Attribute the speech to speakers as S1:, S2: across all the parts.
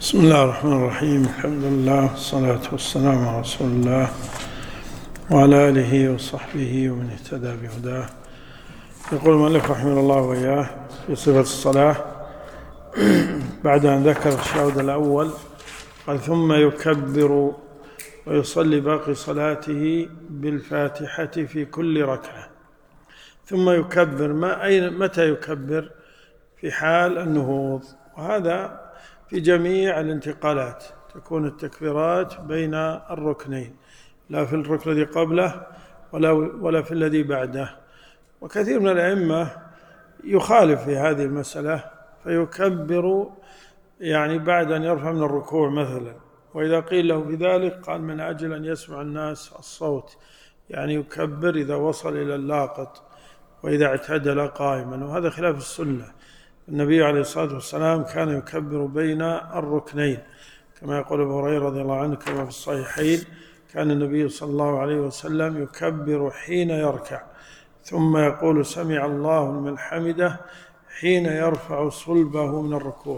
S1: بسم الله الرحمن الرحيم. الحمد لله والصلاة والسلام على رسول الله وعلى آله وصحبه ومن اهتدى بهداه. يقول المؤلف رحمه الله وإياه في صفة الصلاة بعد أن ذكر التشهد الأول قال: ثم يكبر ويصلي باقي صلاته بالفاتحة في كل ركعة. ثم يكبر متى يكبر؟ في حال النهوض، وهذا في جميع الانتقالات تكون التكبيرات بين الركنين، لا في الركن الذي قبله ولا في الذي بعده. وكثير من الأئمة يخالف في هذه المسألة فيكبر بعد أن يرفع من الركوع مثلا، وإذا قيل له بذلك قال: من أجل أن يسمع الناس الصوت، يكبر إذا وصل إلى اللاقط وإذا اعتدل قائما، وهذا خلاف السنة. النبي عليه الصلاة والسلام كان يكبر بين الركنين، كما يقول أبو هريرة رضي الله عنه كما في الصحيحين: كان النبي صلى الله عليه وسلم يكبر حين يركع، ثم يقول: سمع الله لمن حمده، حين يرفع صلبه من الركوع،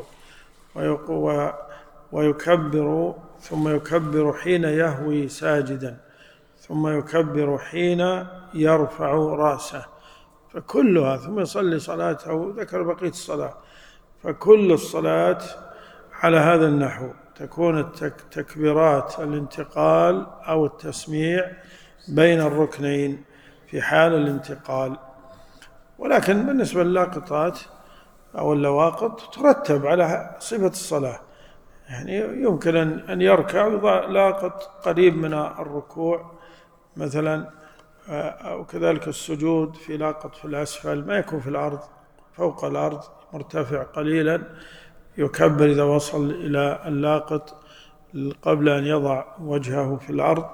S1: ثم يكبر حين يهوي ساجدا، ثم يكبر حين يرفع رأسه، فكلها. ثم يصلي صلاته، ذكر بقية الصلاة، فكل الصلاة على هذا النحو تكون تكبيرات الانتقال أو التسميع بين الركنين في حال الانتقال. ولكن بالنسبة للاقطات أو اللواقط ترتب على صفة الصلاة، يمكن أن يركع لاقط قريب من الركوع مثلا، أو كذلك السجود في لاقط في الأسفل، ما يكون في الأرض، فوق الأرض مرتفع قليلا، يكبر إذا وصل إلى اللاقط قبل أن يضع وجهه في الأرض.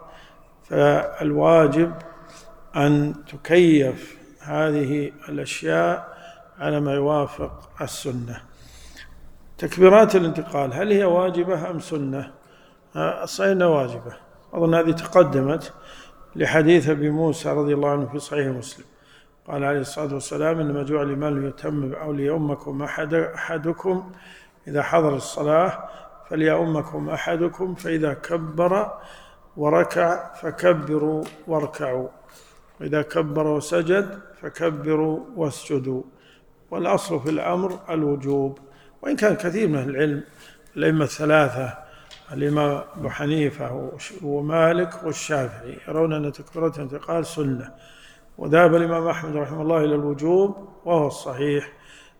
S1: فالواجب أن تكيف هذه الأشياء على ما يوافق السنة. تكبيرات الانتقال هل هي واجبة أم سنة؟ الصحيح أنها واجبة، أظن هذه تقدمت لحديث أبي موسى رضي الله عنه في صحيح مسلم، قال عليه الصلاة والسلام: إنما جعل الإمام ليتم أو ليؤمكم أحدكم إذا حضر الصلاة فليؤمكم أحدكم، فإذا كبر وركع فكبروا واركعوا، وإذا كبر وسجد فكبروا واسجدوا. والأصل في الأمر الوجوب، وإن كان كثير من العلم الأئمة الثلاثة الإمام أبو حنيفة ومالك والشافعي يرون أن تكبيرة الانتقال سنة، وذهب الإمام أحمد رحمه الله إلى الوجوب، وهو الصحيح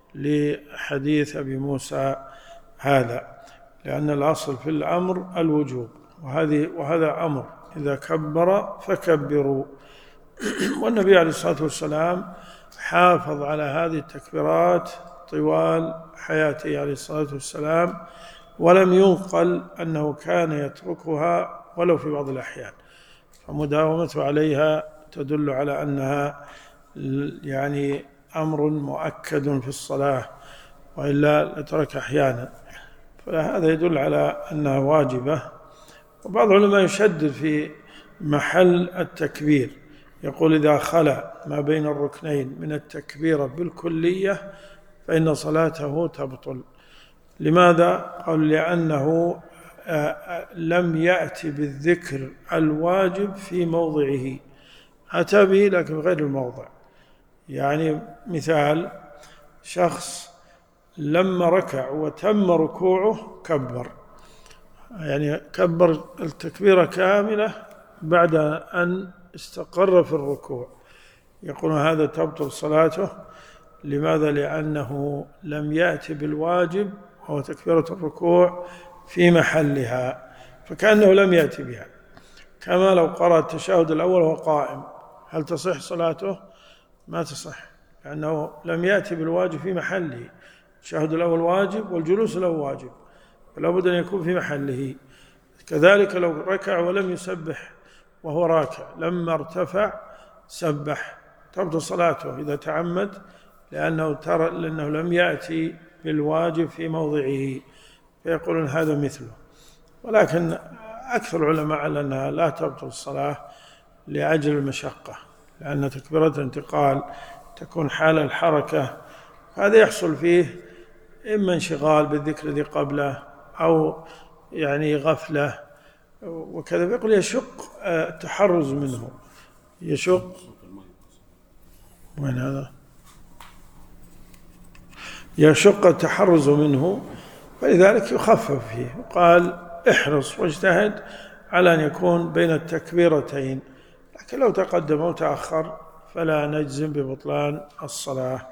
S1: لحديث أبي موسى هذا، لأن الأصل في الأمر الوجوب، وهذا أمر إذا كبر فكبروا. والنبي عليه الصلاة والسلام حافظ على هذه التكبيرات طوال حياته عليه الصلاة والسلام، ولم ينقل أنه كان يتركها ولو في بعض الأحيان، فمداومته عليها تدل على أنها أمر مؤكد في الصلاة، وإلا لترك أحيانا، فهذا يدل على أنها واجبة. وبعض العلماء يشدد في محل التكبير، يقول: إذا خلا ما بين الركنين من التكبيرة بالكلية فإن صلاته تبطل. لماذا؟ قال: لأنه لم يأتي بالذكر الواجب في موضعه، أتى به لكن غير الموضع. مثال: شخص لما ركع وتم ركوعه كبر، كبر التكبيرة كاملة بعد أن استقر في الركوع، يقول هذا تبطل صلاته. لماذا؟ لأنه لم يأتي بالواجب وهو تكبيرة الركوع في محلها، فكأنه لم يأتي بها. كما لو قرأ التشهد الأول وهو قائم، هل تصح صلاته؟ ما تصح، لأنه لم يأتي بالواجب في محله. التشهد الأول واجب والجلوس له واجب، فلا بد أن يكون في محله. كذلك لو ركع ولم يسبح وهو راكع، لما ارتفع سبح، تبطل صلاته إذا تعمد، لأنه لم يأتي بالواجب في موضعه، فيقولون هذا مثله. ولكن أكثر العلماء على أنها لا تبطل الصلاة لأجل المشقة، لأن تكبيرة الانتقال تكون حال الحركة، هذا يحصل فيه إما انشغال بالذكر الذي قبله أو يعني غفلة وكذا، يقول يشق التحرز منه، يشق. وين هذا؟ يشق التحرز منه، فلذلك يخفف فيه، وقال احرص واجتهد على أن يكون بين التكبيرتين، لكن لو تقدم أو تأخر فلا نجزم ببطلان الصلاة.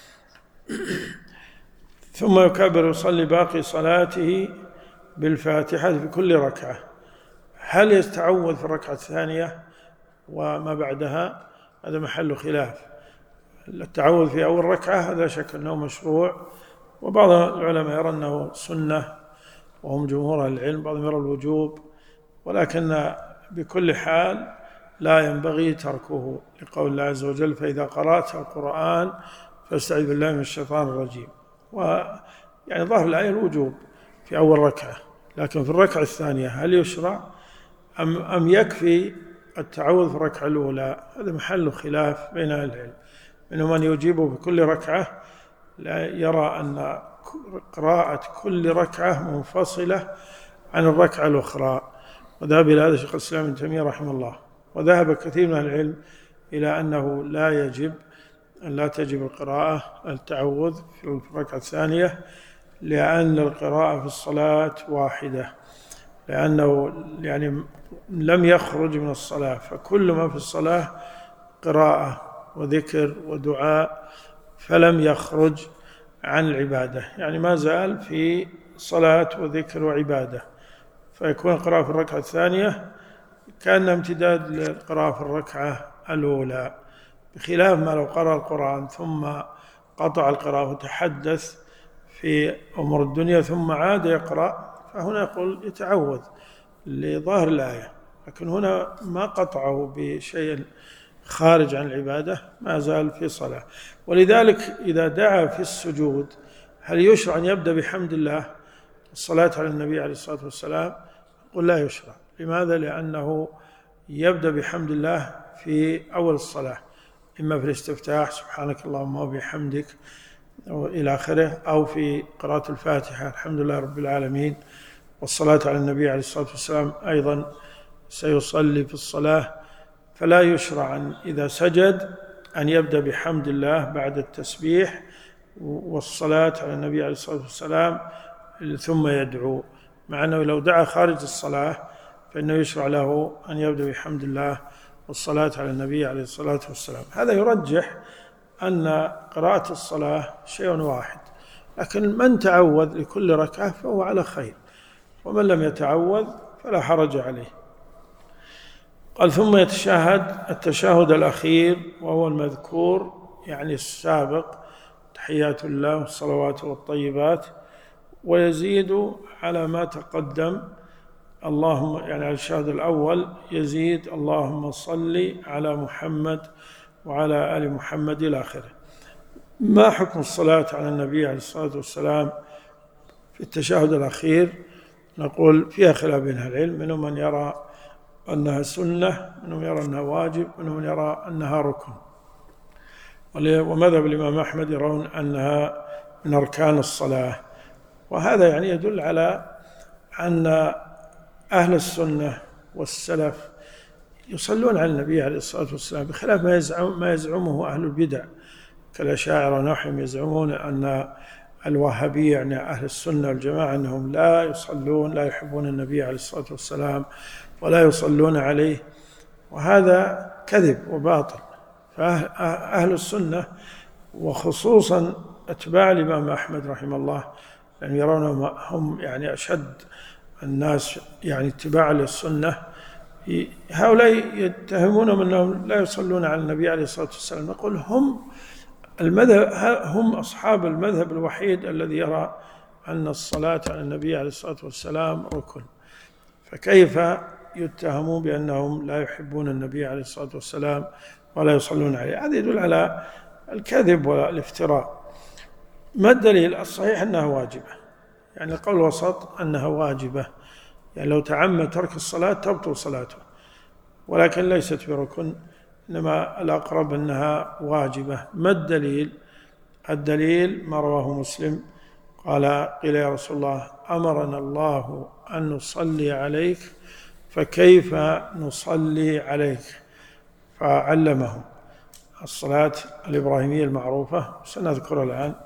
S1: ثم يكبر يصلي باقي صلاته بالفاتحة في كل ركعة. هل يتعوذ في الركعة الثانية وما بعدها؟ هذا محل خلاف. التعوذ في أول ركعة هذا شك أنه مشروع، وبعض العلماء يرى أنه سنة وهم جمهور العلم، بعضهم يرى الوجوب، ولكن بكل حال لا ينبغي تركه، لقول الله عز وجل فإذا قرأت القرآن فاستعذ بالله من الشيطان الرجيم. ويعني ظاهر الآية الوجوب في أول ركعة، لكن في الركعة الثانية هل يشرع أم يكفي التعوذ في الركعة الأولى؟ هذا محل خلاف بين أهل العلم، منهم من يجيبه بكل ركعة، لا يرى أن قراءة كل ركعة منفصلة عن الركعة الأخرى، وذهب إلى هذا شيخ الإسلام ابن تيمية رحمه الله. وذهب كثير من أهل العلم إلى أنه لا تجب القراءة التعوذ في الركعة الثانية، لأن القراءة في الصلاة واحدة، لأنه يعني لم يخرج من الصلاة، فكل ما في الصلاة قراءة وذكر ودعاء، فلم يخرج عن العبادة، يعني ما زال في صلاة وذكر وعبادة، فيكون القراءة في الركعة الثانية كان امتداد للقراءة في الركعة الأولى، بخلاف ما لو قرأ القرآن ثم قطع القراءة وتحدث في أمور الدنيا ثم عاد يقرأ، فهنا يقول يتعوذ لظاهر الآية، لكن هنا ما قطعه بشيء خارج عن العبادة، ما زال في صلاة. ولذلك إذا دعا في السجود هل يشرع أن يبدأ بحمد الله الصلاة على النبي عليه الصلاة والسلام؟ قل لا يشرع. لماذا؟ لأنه يبدأ بحمد الله في أول الصلاة، إما في الاستفتاح سبحانك اللهم وبحمدك إلى آخره، أو في قراءة الفاتحة الحمد لله رب العالمين، والصلاة على النبي عليه الصلاة والسلام أيضا سيصلي في الصلاة. فلا يشرع إذا سجد أن يبدأ بحمد الله بعد التسبيح والصلاة على النبي عليه الصلاة والسلام ثم يدعو، مع أنه لو دعا خارج الصلاة فإنه يشرع له أن يبدأ بحمد الله والصلاة على النبي عليه الصلاة والسلام. هذا يرجح أن قراءة الصلاة شيء واحد، لكن من تعوذ لكل ركعة فهو على خير، ومن لم يتعوذ فلا حرج عليه. قال ثم يتشهد التشهد الأخير وهو المذكور، يعني السابق، تحيات الله والصلوات والطيبات، ويزيد على ما تقدم، اللهم يعني على الشهد الأول يزيد اللهم صل على محمد وعلى آل محمد إلى آخره. ما حكم الصلاة على النبي عليه الصلاة والسلام في التشهد الأخير؟ نقول فيها خلاف بين أهل العلم، منهم من يرى أنها سنة، منهم يرى أنها واجب، منهم من يرى أنها ركن، ومذهب الإمام أحمد يرون أنها من أركان الصلاة. وهذا يعني يدل على أن أهل السنة والسلف يصلون على النبي عليه الصلاة والسلام، بخلاف ما يزعمه أهل البدع كالأشاعرة ونحوهم، يزعمون أن الوهابية يعني أهل السنة والجماعة أنهم لا يصلون، لا يحبون النبي عليه الصلاة والسلام ولا يصلون عليه، وهذا كذب وباطل. فأهل السنة وخصوصا أتباع الإمام أحمد رحمه الله يعني يرون هم يعني أشد الناس يعني اتباعا للسنة، هؤلاء يتهمونهم أنهم لا يصلون على النبي عليه الصلاة والسلام. نقول هم أصحاب المذهب الوحيد الذي يرى أن الصلاة على النبي عليه الصلاة والسلام ركن، فكيف يتهمون بأنهم لا يحبون النبي عليه الصلاة والسلام ولا يصلون عليه؟ هذا يدل على الكذب والافتراء. ما الدليل؟ الصحيح أنها واجبة، يعني القول الوسط أنها واجبة، يعني لو تعمد ترك الصلاة تبطل صلاته، ولكن ليست بركن، إنما الأقرب أنها واجبة. ما الدليل؟ الدليل ما رواه مسلم، قيل يا رسول الله أمرنا الله أن نصلي عليك فكيف نصلي عليك؟ فعلمهم الصلاة الإبراهيمية المعروفة سنذكرها الآن.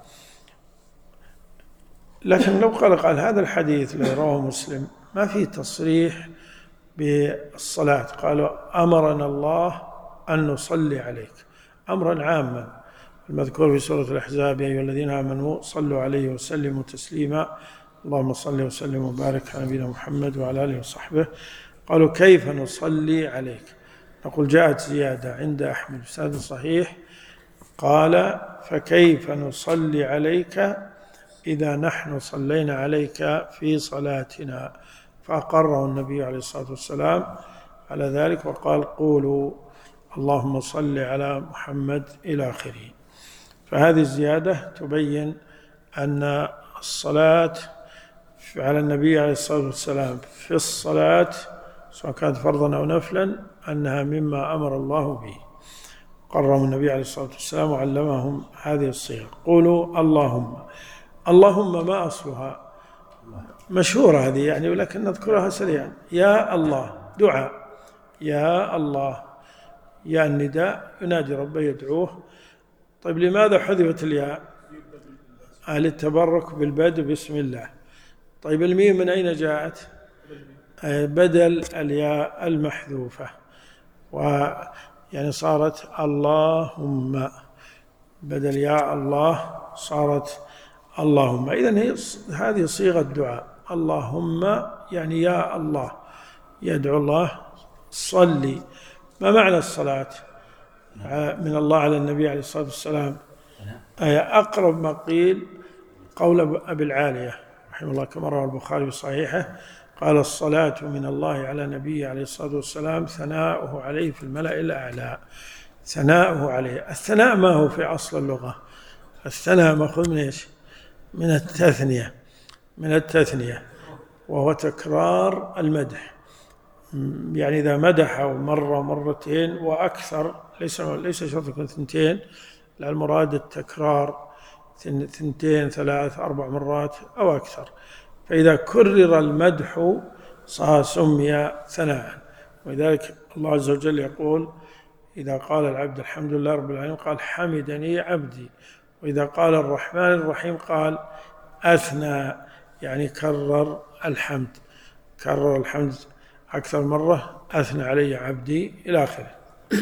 S1: لكن لو قال هذا الحديث الذي رواه مسلم ما فيه تصريح بالصلاة، قالوا أمرنا الله أن نصلي عليك أمرا عاما المذكور في سورة الأحزاب: يا أيها الذين آمنوا صلوا عليه وسلموا تسليما اللهم صل وسلم وبارك على نبينا محمد وعلى آله وصحبه. قالوا كيف نصلي عليك؟ نقول جاءت زيادة عند أحمد بسند صحيح قال فكيف نصلي عليك إذا نحن صلينا عليك في صلاتنا، فأقره النبي عليه الصلاة والسلام على ذلك وقال قولوا اللهم صل على محمد إلى آخره. فهذه الزيادة تبين أن الصلاة على النبي عليه الصلاة والسلام في الصلاة سواء كانت فرضا أو نفلا أنها مما أمر الله به. قررهم النبي عليه الصلاة والسلام وعلمهم هذه الصيغة: قولوا اللهم ما أصلها مشهورة هذه يعني، ولكن نذكرها سريعا. يا الله دعاء، يا الله يا النداء ينادي ربه يدعوه. طيب لماذا حذفت الياء؟ للتبرك بالبدء بسم الله. طيب الميم من أين جاءت؟ بدل الياء المحذوفة، ويعني صارت اللهم، بدل يا الله صارت اللهم. إذن هذه صيغة دعاء، اللهم يعني يا الله يدعو الله. صلي، ما معنى الصلاة من الله على النبي عليه الصلاة والسلام؟ أقرب ما قيل قول أبي العالية رحمه الله كما رواه البخاري في صحيحه قال: الصلاة من الله على نبيه عليه الصلاة والسلام ثناؤه عليه في الملأ الأعلى. ثناؤه عليه، الثناء ما هو في أصل اللغة؟ الثناء مأخوذ من إيش؟ من التثنية، من التثنية، وهو تكرار المدح. يعني إذا مدحه مرة مرتين وأكثر، ليس شرط يكون ثنتين، لا المراد التكرار، ثنتين ثلاث أربع مرات أو أكثر. فإذا كرر المدح سمي ثناء. ولذلك الله عز وجل يقول: إذا قال العبد الحمد لله رب العالمين قال حمدني عبدي. وإذا قال الرحمن الرحيم قال أثنى، يعني كرر الحمد، كرر الحمد أكثر مرة، أثنى علي عبدي إلى آخره.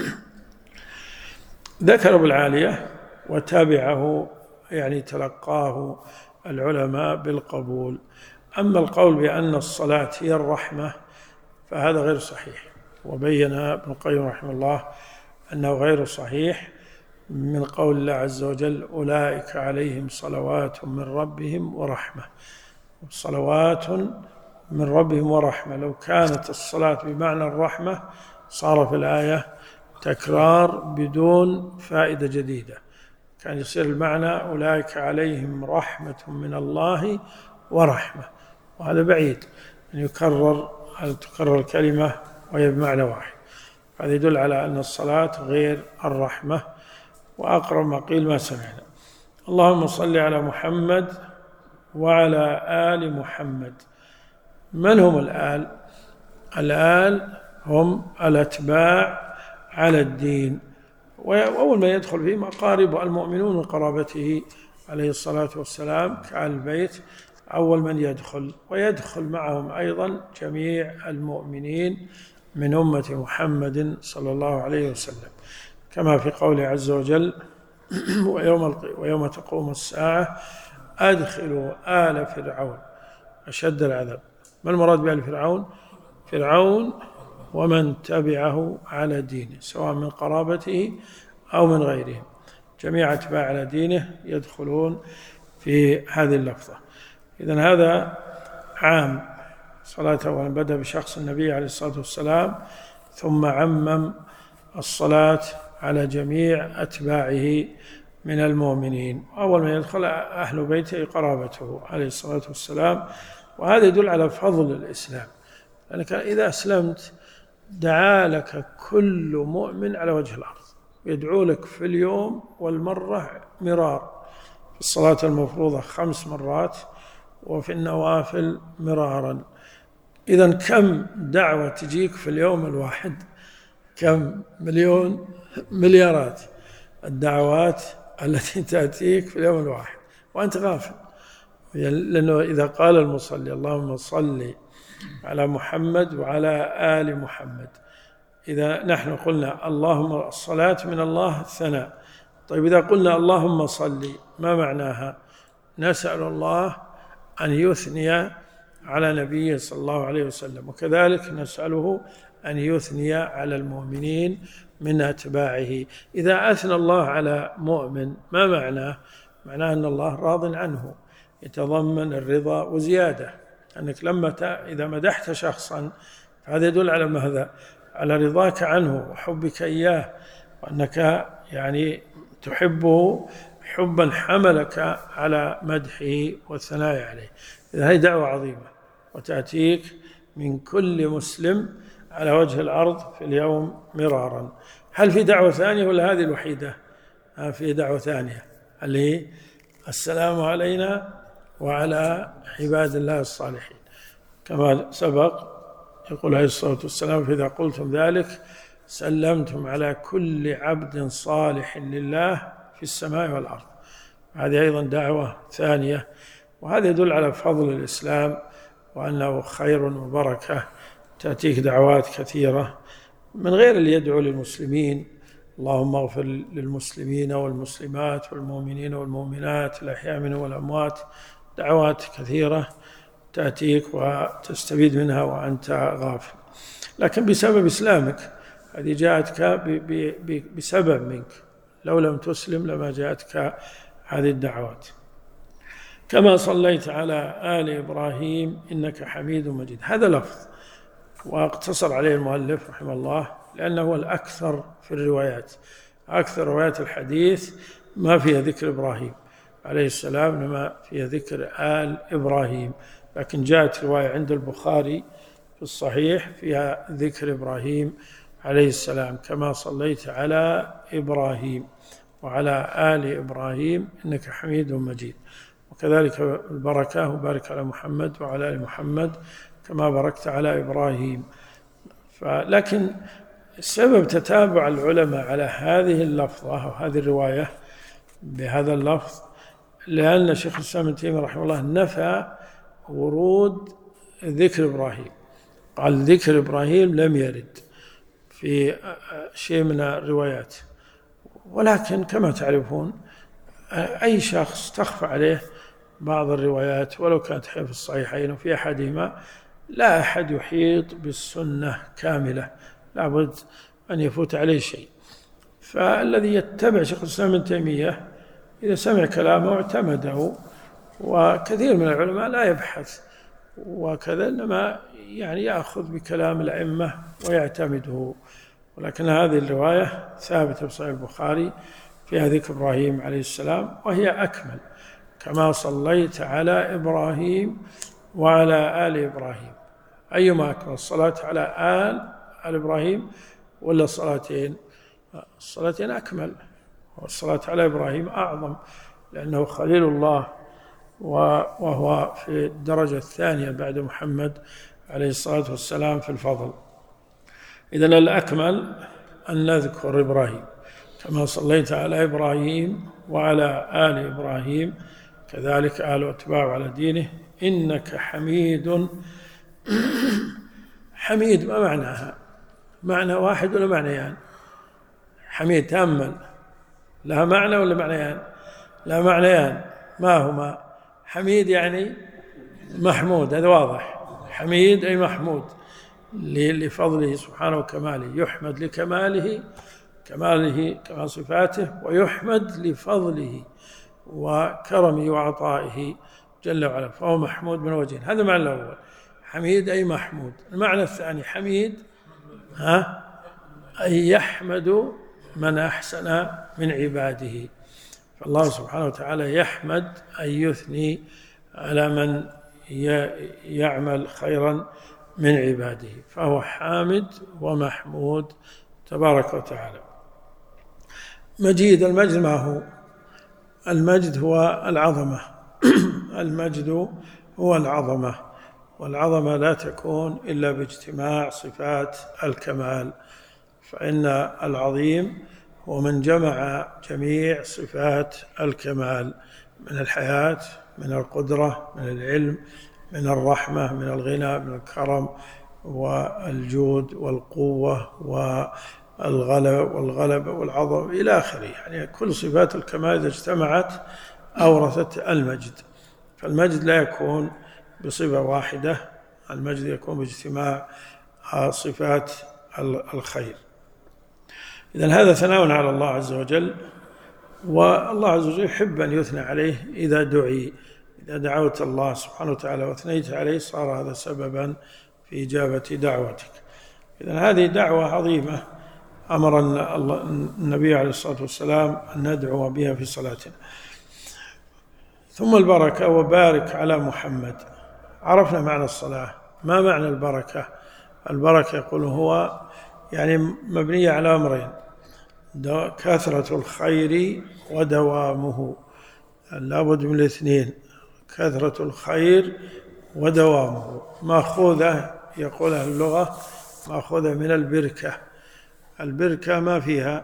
S1: ذكر ابو العالية وتابعه يعني تلقاه العلماء بالقبول. أما القول بأن الصلاة هي الرحمة فهذا غير صحيح، وبين ابن القيم رحمه الله أنه غير صحيح من قول الله عز وجل: أولئك عليهم صلوات من ربهم ورحمة. صلوات من ربهم ورحمة، لو كانت الصلاة بمعنى الرحمة صار في الآية تكرار بدون فائدة جديدة، كان يصير المعنى أولئك عليهم رحمة من الله ورحمة، وهذا بعيد أن تكرر الكلمة وهي بمعنى واحد. هذا يدل على أن الصلاة غير الرحمة، وأقرب ما قيل ما سمعنا. اللهم صل على محمد وعلى آل محمد. من هم الآل؟ الآل هم الأتباع على الدين، وأول ما يدخل فيه أقارب المؤمنون من قرابته عليه الصلاة والسلام كآل البيت، أول من يدخل، ويدخل معهم أيضا جميع المؤمنين من أمة محمد صلى الله عليه وسلم، كما في قوله عز وجل: ويوم تقوم الساعة أدخلوا آل فرعون أشد العذاب. ما المراد بآل فرعون؟ فرعون ومن تبعه على دينه سواء من قرابته أو من غيرهم، جميع أتباع على دينه يدخلون في هذه اللفظة. إذن هذا عام، صلاة أولا بدأ بشخص النبي عليه الصلاة والسلام، ثم عمم الصلاة على جميع أتباعه من المؤمنين. أول ما يدخل أهل بيته قرابته عليه الصلاة والسلام. وهذا يدل على فضل الإسلام، لأنك إذا أسلمت دعا لك كل مؤمن على وجه الأرض، يدعو لك في اليوم والمرة مرار، في الصلاة المفروضة 5 مرات، وفي النوافل مرارا. إذن كم دعوة تجيك في اليوم الواحد؟ كم مليارات الدعوات التي تأتيك في اليوم الواحد وأنت غافل. لأنه إذا قال المصلي اللهم صل على محمد وعلى آل محمد، إذا نحن قلنا اللهم الصلاة من الله الثناء، طيب إذا قلنا اللهم صل ما معناها؟ نسأل الله أن يثني على نبيه صلى الله عليه وسلم، وكذلك نسأله أن يثني على المؤمنين من أتباعه. إذا أثنى الله على مؤمن ما معناه؟ معناه أن الله راض عنه، يتضمن الرضا وزيادة، أنك لما إذا مدحت شخصا هذا يدل على ماذا؟ على رضاك عنه وحبك إياه، وأنك يعني تحبه حبا حملك على مدحه والثناء عليه. إذا هذه دعوة عظيمة وتأتيك من كل مسلم على وجه الأرض في اليوم مرارا. هل في دعوة ثانية ولا هذه الوحيدة؟ في دعوة ثانية اللي هي السلام علينا وعلى عباد الله الصالحين، كما سبق يقول عليه الصلاة والسلام فإذا قلتم ذلك سلمتم على كل عبد صالح لله في السماء والأرض. هذه أيضا دعوة ثانية، وهذا يدل على فضل الإسلام وأنه خير وبركة. تأتيك دعوات كثيرة من غير اللي يدعو للمسلمين، اللهم اغفر للمسلمين والمسلمات والمؤمنين والمؤمنات الأحياء منهم والأموات. دعوات كثيرة تأتيك وتستفيد منها وأنت غافل، لكن بسبب إسلامك هذه جاءتك بسبب منك، لو لم تسلم لما جاءتك هذه الدعوات. كما صليت على آل إبراهيم إنك حميد مجيد، هذا لفظ واقتصر عليه المؤلف رحمه الله لأنه هو الأكثر في الروايات. أكثر روايات الحديث ما فيها ذكر إبراهيم عليه السلام، إنما فيها ذكر آل إبراهيم، لكن جاءت رواية عند البخاري في الصحيح فيها ذكر إبراهيم عليه السلام، كما صليت على إبراهيم وعلى آل إبراهيم إنك حميد مجيد. وكذلك البركة وبارك على محمد وعلى آل محمد كما باركت على إبراهيم. لكن سبب تتابع العلماء على هذه اللفظة أو هذه الرواية بهذا اللفظ لأن شيخ الإسلام ابن تيمية رحمه الله نفى ورود ذكر إبراهيم، قال ذكر إبراهيم لم يرد في شيء من الروايات. ولكن كما تعرفون أي شخص تخفى عليه بعض الروايات ولو كانت في الصحيحين وفي أحدهما، لا أحد يحيط بالسنة كاملة، لابد أن يفوت عليه شيء. فالذي يتبع شيخ الإسلام ابن تيمية إذا سمع كلامه اعتمده، وكثير من العلماء لا يبحث وكذا، إنما يعني يأخذ بكلام الأئمة ويعتمده. ولكن هذه الرواية ثابتة في صحيح البخاري فيها ذكر إبراهيم عليه السلام، وهي أكمل، كما صليت على إبراهيم وعلى آل إبراهيم. أيما أكمل، الصلاة على آل إبراهيم ولا الصلاتين؟ الصلاتين أكمل، والصلاة على إبراهيم أعظم لأنه خليل الله وهو في الدرجة الثانية بعد محمد عليه الصلاة والسلام في الفضل. إذن الأكمل أن نذكر إبراهيم كما صليت على إبراهيم وعلى آل إبراهيم كذلك آل واتباع على دينه إنك حميد. حميد ما معناها؟ معنى واحد ولا معنيان؟ حميد تأمل، لها معنى ولا معنيان؟ لا معنيان. ما هما؟ حميد يعني محمود، هذا واضح، حميد أي محمود لفضله سبحانه وكماله، يحمد لكماله كمال صفاته، ويحمد لفضله وكرمه وعطائه جل وعلا، فهو محمود من وجهين. هذا المعنى الأول، حميد أي محمود. المعنى الثاني حميد أي يحمد من أحسن من عباده، فالله سبحانه وتعالى يحمد أن يثني على من يعمل خيرا من عباده، فهو حامد ومحمود تبارك وتعالى. مجيد، المجد ما هو؟ المجد هو العظمة. المجد هو العظمة، والعظمة لا تكون إلا باجتماع صفات الكمال، فإن العظيم هو من جمع جميع صفات الكمال من الحياة، من القدرة، من العلم، من الرحمة، من الغنى، من الكرم والجود والقوة والغلبة والعظمة إلى آخره. يعني كل صفات الكمال إذا اجتمعت أورثت المجد. فالمجد لا يكون بصفة واحدة، المجد يكون باجتماع صفات الخير. إذن هذا ثناء على الله عز وجل، والله عز وجل يحب أن يثنى عليه إذا دعي. إذا دعوت الله سبحانه وتعالى واثنيت عليه صار هذا سببا في إجابة دعوتك. إذن هذه دعوة عظيمة أمر النبي عليه الصلاة والسلام أن ندعو بها في صلاتنا. ثم البركة، وبارك على محمد. عرفنا معنى الصلاة. ما معنى البركة؟ البركة يقول هو يعني مبنية على أمرين: كثرة الخير ودوامه. لابد من الاثنين: كثرة الخير ودوامه. مأخوذة، يقول أهل اللغة، مأخوذة من البركة. البركة ما فيها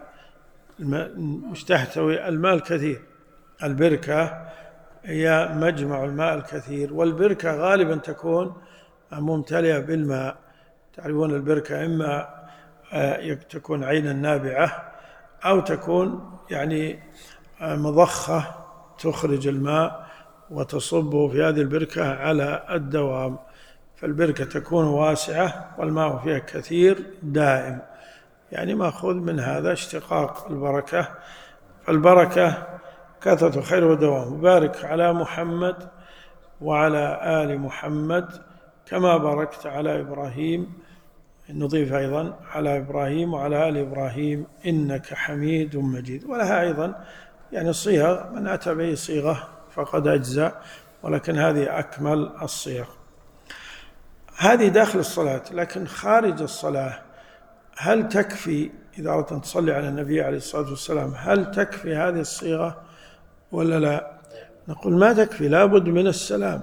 S1: مش تحتوي الماء الكثير. البركة هي مجمع الماء الكثير، والبركة غالبا تكون ممتلئة بالماء. تعرفون البركة إما تكون عينا نابعة أو تكون يعني مضخة تخرج الماء وتصبه في هذه البركة على الدوام. فالبركة تكون واسعة والماء فيها كثير دائم، يعني مأخوذ من هذا اشتقاق البركة. فالبركة كثرة الخير ودوام. بارك على محمد وعلى آل محمد كما باركت على إبراهيم. نضيف أيضا على إبراهيم وعلى آل إبراهيم إنك حميد مجيد. ولها أيضا يعني صيغ، من أتى به صيغة فقد أجزأ، ولكن هذه أكمل الصيغ. هذه داخل الصلاة. لكن خارج الصلاة هل تكفي إذا أردت أن تصلي على النبي عليه الصلاة والسلام؟ هل تكفي هذه الصيغة ولا لا؟ نقول ما تكفي، لا بد من السلام،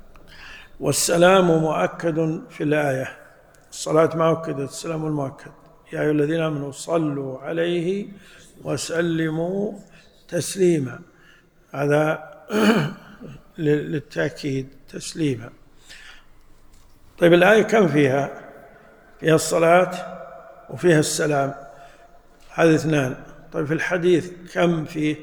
S1: والسلام مؤكد في الآية. الصلاة مؤكدة، السلام المؤكد: يا أيها الذين آمنوا صلوا عليه وسلموا تسليما. هذا للتأكيد، تسليما. طيب الآية كم فيها؟ فيها الصلاة وفيها السلام، هذه اثنان. طيب في الحديث كم فيه؟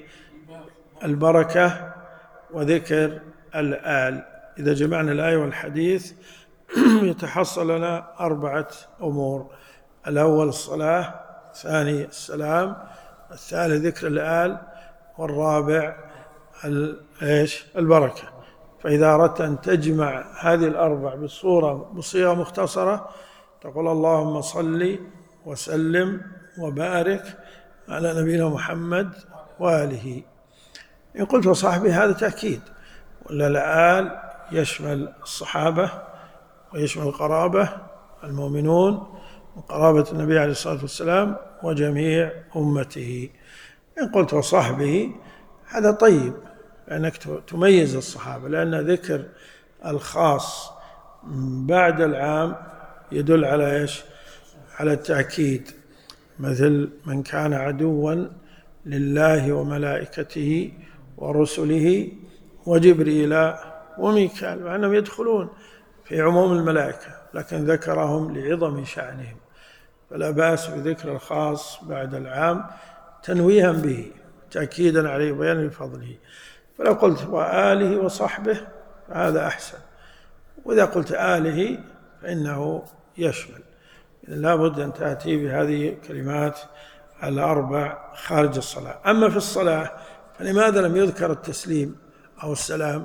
S1: البركة وذكر الآل. إذا جمعنا الآية والحديث يتحصل لنا 4 أمور: الأول الصلاة، الثاني السلام، الثالث ذكر الآل، والرابع البركة. فإذا أردت أن تجمع هذه الأربع بصيغة مختصرة تقول اللهم صل وسلم وبارك على نبينا محمد وآله. إن قلت وصحبه هذا تأكيد، ولا الآل يشمل الصحابة ويشمل القرابة المؤمنون وقرابة النبي عليه الصلاة والسلام وجميع أمته. إن قلت وصحبه هذا طيب، لأنك تميز الصحابة، لأن ذكر الخاص بعد العام يدل على إيش؟ على التأكيد، مثل من كان عدوا لله وملائكته ورسله وجبريل وميكال، مع أنهم يدخلون في عموم الملائكة، لكن ذكرهم لعظم شأنهم، فلا بأس بذكر الخاص بعد العام تنويها به تأكيدا عليه وبيانا لفضله. فلو قلت وآله وصحبه فهذا أحسن، وإذا قلت آله فإنه يشمل. لا بد أن تأتي بهذه الكلمات 4 خارج الصلاة. أما في الصلاة فلماذا لم يذكر التسليم أو السلام؟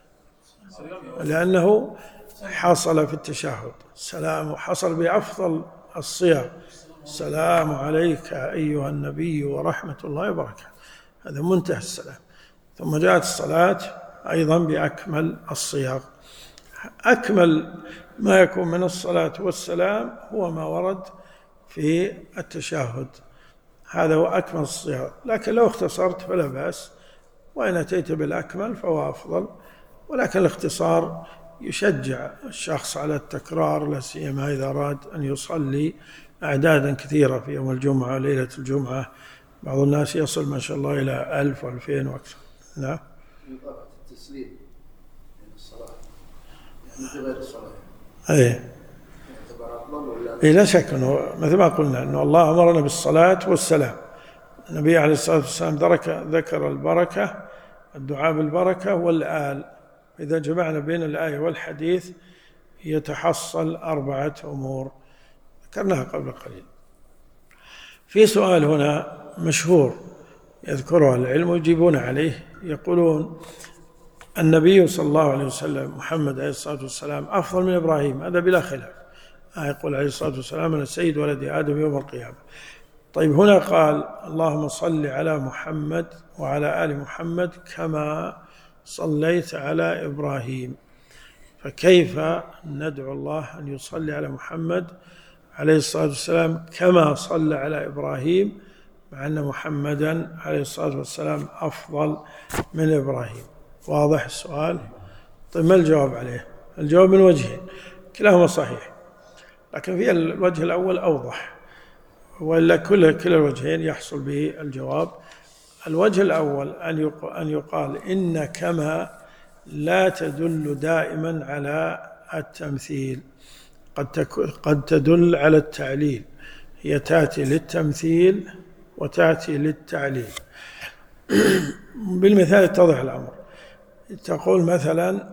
S1: لأنه حصل في التشهد. السلام حصل بأفضل الصيغ: السلام عليك أيها النبي ورحمة الله وبركاته، هذا منتهى السلام. ثم جاءت الصلاة أيضا بأكمل الصيغ. أكمل ما يكون من الصلاة والسلام هو ما ورد في التشهد، هذا هو أكمل الصيغ. لكن لو اختصرت فلا بأس وإن أتيت بالأكمل فهو أفضل، ولكن الاختصار يشجع الشخص على التكرار، لا سيما إذا أراد أن يصلي أعدادا كثيرة في يوم الجمعة وليلة الجمعة. بعض الناس يصل ما شاء الله إلى 1000 و2000 وأكثر. نعم.
S2: التسليم من الصلاة يعني غير الصلاة.
S1: إيه لا شك أنه مثل ما قلنا أنه الله أمرنا بالصلاة والسلام. النبي عليه الصلاة والسلام ذكر البركة، الدعاء بالبركة والآل. إذا جمعنا بين الآية والحديث يتحصل 4 أمور ذكرناها قبل قليل. في سؤال هنا مشهور يذكره العلم ويجيبون عليه، يقولون النبي صلى الله عليه وسلم محمد عليه الصلاة والسلام أفضل من إبراهيم، هذا بلا خلاف. يقول عليه الصلاة والسلام أنا سيد ولد آدم يوم القيامة. طيب هنا قال اللهم صل على محمد وعلى آل محمد كما صليت على إبراهيم، فكيف ندعو الله أن يصلي على محمد عليه الصلاة والسلام كما صلى على إبراهيم، مع أن محمدا عليه الصلاة والسلام أفضل من إبراهيم؟ واضح السؤال؟ طيب ما الجواب عليه؟ الجواب من وجهين كلاهما صحيح، لكن في الوجه الأول أوضح، وإلا كل الوجهين يحصل به الجواب. الوجه الأول أن يقال إن كما لا تدل دائما على التمثيل، قد تدل على التعليل، هي تأتي للتمثيل وتأتي للتعليل. بالمثال يتضح الأمر. تقول مثلا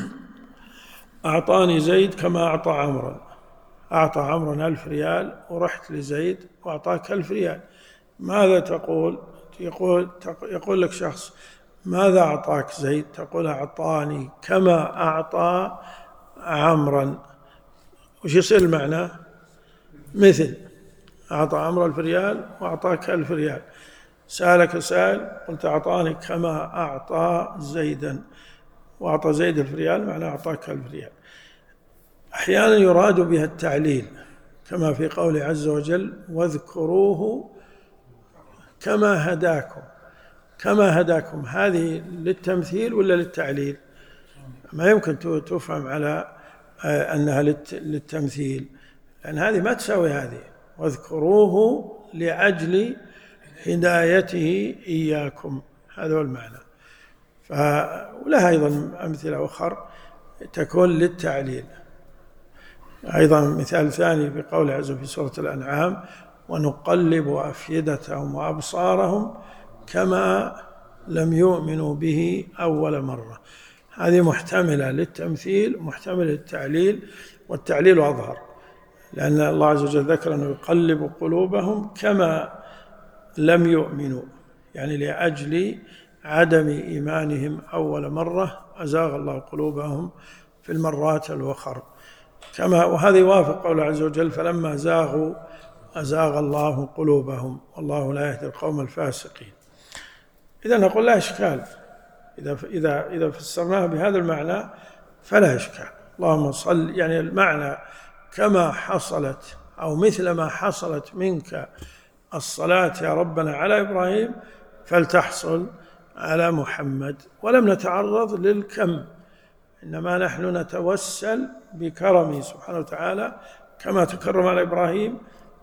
S1: أعطاني زيد كما أعطى عمرا، أعطى عمرا 1000 ريال ورحت لزيد وأعطاك 1000 ريال، ماذا تقول؟ يقول لك شخص ماذا أعطاك زيد؟ تقول أعطاني كما أعطى عمرا. وش يصير المعنى؟ مثل أعطى عمرو 1000 ريال وأعطاك 1000 ريال. سألك سائل قلت أعطاني كما أعطى زيدا، وأعطى زيد 1000 ريال معناه أعطاك 1000 ريال. أحيانا يراد بها التعليل كما في قوله عز وجل واذكروه كما هداكم. كما هداكم هذه للتمثيل ولا للتعليل؟ ما يمكن تفهم على أنها للتمثيل، لأن هذه ما تساوي هذه. واذكروه لأجل هدايته إياكم، هذا هو المعنى. ولها أيضا أمثلة أخرى تكون للتعليل. أيضا مثال ثاني بقول عز وجل في سورة الأنعام ونقلب أفئدتهم وأبصارهم كما لم يؤمنوا به أول مرة. هذه محتملة للتمثيل ومحتملة للتعليل، والتعليل أظهر، لأن الله عز وجل ذكر أنه يقلب قلوبهم كما لم يؤمنوا، يعني لأجل عدم إيمانهم أول مرة أزاغ الله قلوبهم في المرات الأخرى. وهذا يوافق قول عز وجل فلما زاغوا أزاغ الله قلوبهم والله لا يهدي القوم الفاسقين. إذا نقول لا إشكال، إذا فسرناها بهذا المعنى فلا إشكال. اللهم صل، يعني المعنى كما حصلت أو مثل ما حصلت منك الصلاة يا ربنا على إبراهيم فلتحصل على محمد. ولم نتعرض للكم، إنما نحن نتوسل بكرمه سبحانه وتعالى، كما تكرم على إبراهيم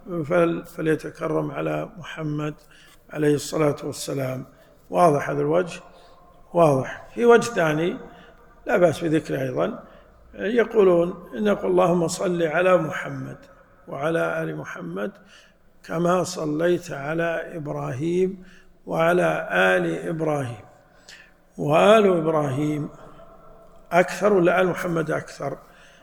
S1: فليتكرم على محمد عليه الصلاة والسلام. واضح هذا الوجه؟ واضح. في وجه ثاني لا بأس بذكره أيضا، يقولون إن نقول اللهم صل على محمد وعلى آل محمد كما صليت على إبراهيم وعلى آل إبراهيم. وآل إبراهيم أكثر ولا آل محمد أكثر؟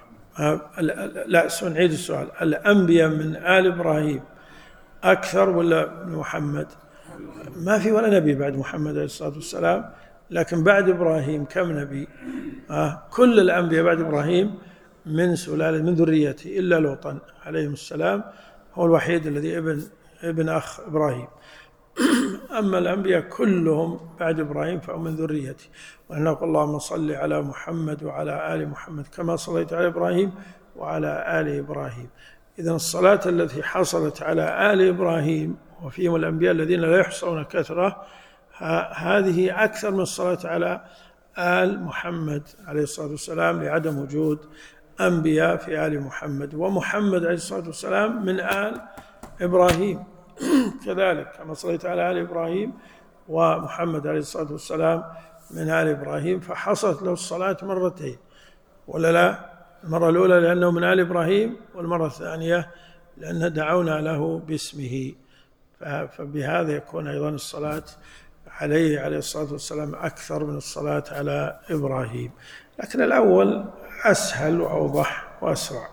S1: لا، نعيد السؤال. الأنبياء من آل إبراهيم أكثر ولا محمد؟ ما في ولا نبي بعد محمد عليه الصلاة والسلام، لكن بعد إبراهيم كم نبي؟ كل الأنبياء بعد إبراهيم من سلالة من ذريته إلا لوطا عليه السلام، هو الوحيد الذي ابن أخ إبراهيم. أما الأنبياء كلهم بعد إبراهيم فهم من ذريته. ونقول اللهم صل على محمد وعلى آل محمد كما صليت على إبراهيم وعلى آل إبراهيم. إذن الصلاة التي حصلت على آل إبراهيم وفيهم الأنبياء الذين لا يحصون كثرة، هذه أكثر من الصلاة على آل محمد عليه الصلاة والسلام، لعدم وجود أنبياء في آل محمد، ومحمد عليه الصلاة والسلام من آل إبراهيم كذلك، كما صليت على آل إبراهيم، ومحمد عليه الصلاة والسلام من آل إبراهيم، فحصلت له الصلاة مرتين، ولا لا؟ المرة الأولى لأنه من آل إبراهيم، والمرة الثانية لأن دعونا له باسمه، فبهذا يكون أيضا الصلاة عليه عليه الصلاة والسلام أكثر من الصلاة على إبراهيم، لكن الأول أسهل وأوضح وأسرع.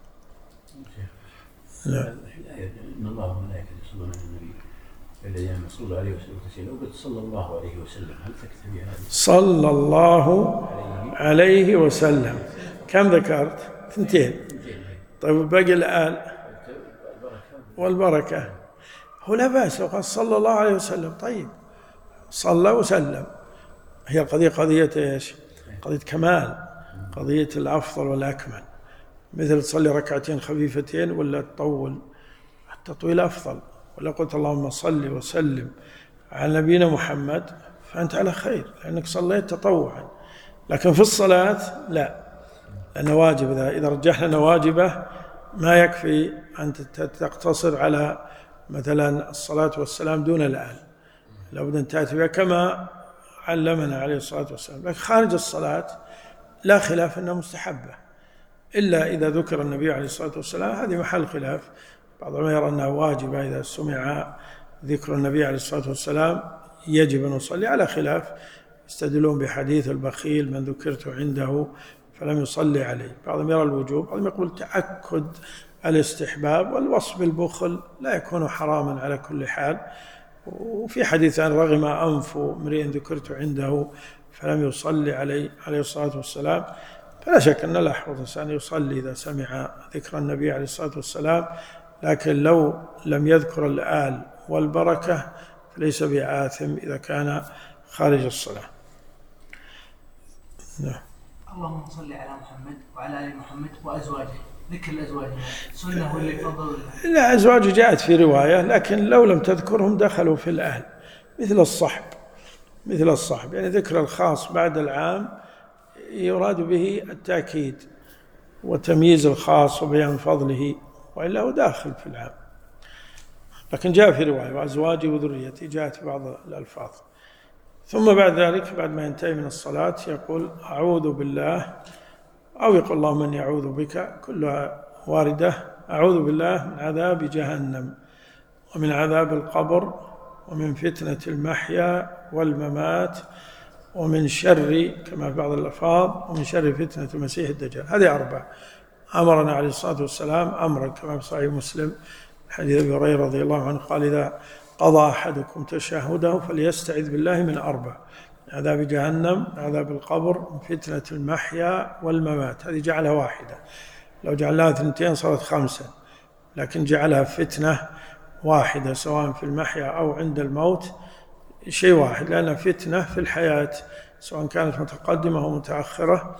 S3: لا. إن الله وملائكته يصلون على النبي الذين صلوا عليه وسلم تسليما، لو قلت صلى الله عليه وسلم هل تكتفي هذه؟
S1: صلى الله عليه وسلم كم ذكرت؟ 2. طيب باقي الآل والبركة، هو لا بأس لو قال صلى الله عليه وسلم، طيب صلى وسلم، هي القضية قضية إيش؟ قضية كمال، قضية الأفضل والأكمل، مثل تصلي ركعتين خفيفتين ولا تطول، التطويل أفضل، ولا قلت اللهم صل وسلم على نبينا محمد فأنت على خير لأنك صليت تطوعا، لكن في الصلاة لا، لأنه واجب، إذا رجحنا واجبة ما يكفي أن تقتصر على مثلا الصلاة والسلام دون الآل، لابد أن تأتي بها كما علمنا عليه الصلاة والسلام، لكن خارج الصلاة لا خلاف أنها مستحبة، إلا إذا ذكر النبي عليه الصلاة والسلام، هذه محل خلاف، بعضهم يرى أنها واجبة إذا سمع ذكر النبي عليه الصلاة والسلام يجب أن نصلي، على خلاف، يستدلون بحديث البخيل من ذكرت عنده فلم يصلي عليه، بعضهم يرى الوجوب، بعضهم يقول تأكد الاستحباب، والوصف بالبخل لا يكون حراما على كل حال، وفي حديث عن رغم أنف امرئ ذكرت عنده فلم يصلي عليه الصلاة والسلام، فلا شك أن الأحوط الإنسان يصلي إذا سمع ذكر النبي عليه الصلاة والسلام، لكن لو لم يذكر الآل والبركة فليس بآثم إذا كان خارج الصلاة.
S4: اللهم صل على محمد وعلى آل محمد وأزواجه، ذكر الأزواج سنة ولا فضل؟
S1: لا، أزواج جاءت في رواية، لكن لو لم تذكرهم دخلوا في الأهل، مثل الصحب، يعني ذكر الخاص بعد العام يراد به التأكيد وتمييز الخاص وبيان فضله، وإلا هو داخل في العام، لكن جاء في رواية وأزواجي وذريتي، جاءت في بعض الألفاظ. ثم بعد ذلك بعد ما ينتهي من الصلاة يقول أعوذ بالله، أو يقول اللهم إني أعوذ بك، كلها واردة، أعوذ بالله من عذاب جهنم ومن عذاب القبر ومن فتنة المحيا والممات ومن شر، كما في بعض الألفاظ، ومن شر فتنة المسيح الدجال. هذه 4 أمرنا عليه الصلاة والسلام أمرا كما في صحيح مسلم حديث أبي هريرة رضي الله عنه قال إذا قضى أحدكم تشهده فليستعذ بالله من 4: عذاب جهنم، عذاب القبر، من فتنة المحيا والممات. هذه جعلها واحدة، لو جعلها 2 صارت 5، لكن جعلها فتنة واحدة سواء في المحيا أو عند الموت، شيء واحد، لأن فتنة في الحياة سواء كانت متقدمة أو متأخرة،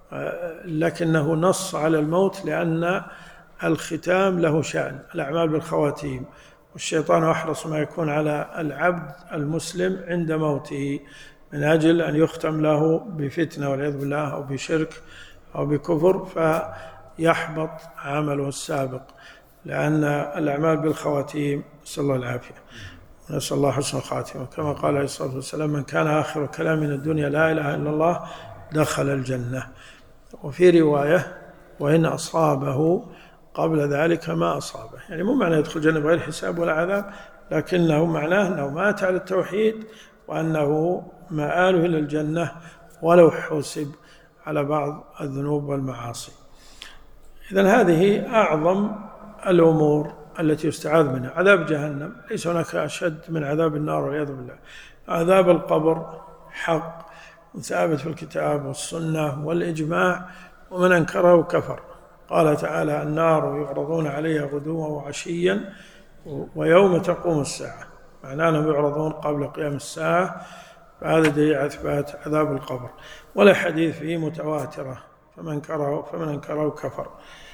S1: لكنه نص على الموت لأن الختام له شأن، الأعمال بالخواتيم، والشيطان أحرص ما يكون على العبد المسلم عند موته من أجل أن يختم له بفتنة والعياذ بالله أو بشرك أو بكفر فيحبط عمله السابق، لأن الأعمال بالخواتيم، نسأل الله العافية ونسأل الله حسن الخاتمة، كما قال عليه الصلاة والسلام من كان آخر كلام من الدنيا لا إله إلا الله دخل الجنة. وفي رواية وإن أصابه قبل ذلك ما أصابه، يعني مو معنى يدخل الجنة بغير حساب ولا عذاب، لكنه معناه أنه مات على التوحيد وأنه مآله إلى الجنة ولو حسب على بعض الذنوب والمعاصي. إذن هذه أعظم الأمور التي يستعاذ منها. عذاب جهنم ليس هناك أشد من عذاب النار والعياذ بالله. عذاب القبر حق ثابت في الكتاب والسنة والإجماع، ومن أنكره كفر. قال تعالى النار يعرضون عليها غدوا وعشيا ويوم تقوم الساعة، معناه أنهم يعرضون قبل قيام الساعة، فهذا دليل على إثبات عذاب القبر. ولا حديث فيه متواترة، فمن أنكره كفر.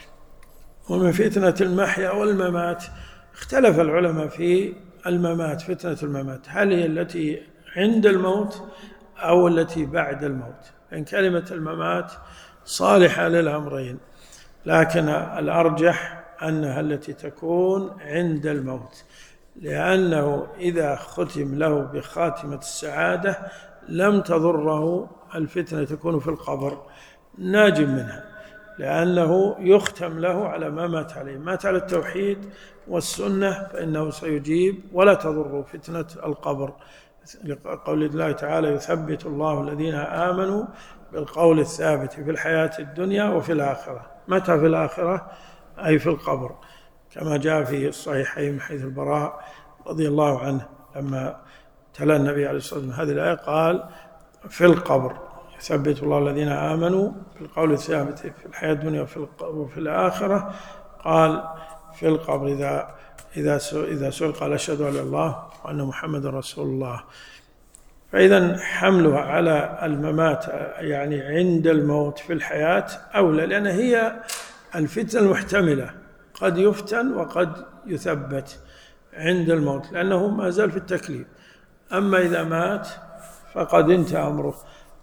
S1: ومن فتنة المحيا والممات اختلف العلماء في الممات، فتنة الممات هل هي التي عند الموت أو التي بعد الموت، لأن كلمة الممات صالحة للأمرين، لكن الأرجح أنها التي تكون عند الموت، لأنه إذا ختم له بخاتمة السعادة لم تضره الفتنة تكون في القبر، ناج منها، لأنه يختم له على ما مات عليه، مات على التوحيد والسنة فإنه سيجيب ولا تضر فتنة القبر، لقول الله تعالى: يثبت الله الذين آمنوا بالقول الثابت في الحياة الدنيا وفي الآخرة. متى في الآخرة؟ أي في القبر، كما جاء في الصحيحين من حديث البراء رضي الله عنه لما تلا النبي عليه الصلاة والسلام هذه الآية قال: في القبر يثبت الله الذين آمنوا بالقول الثابت في الحياة الدنيا وفي الآخرة، قال في القبر إذا سئل قال: أشهد أن لا إله إلا الله وأن محمد رسول الله. فإذا حملها على الممات يعني عند الموت في الحياة أولى، لأن هي الفتنة المحتملة، قد يفتن وقد يثبت عند الموت لأنه ما زال في التكليف. أما إذا مات فقد انتهى أمره،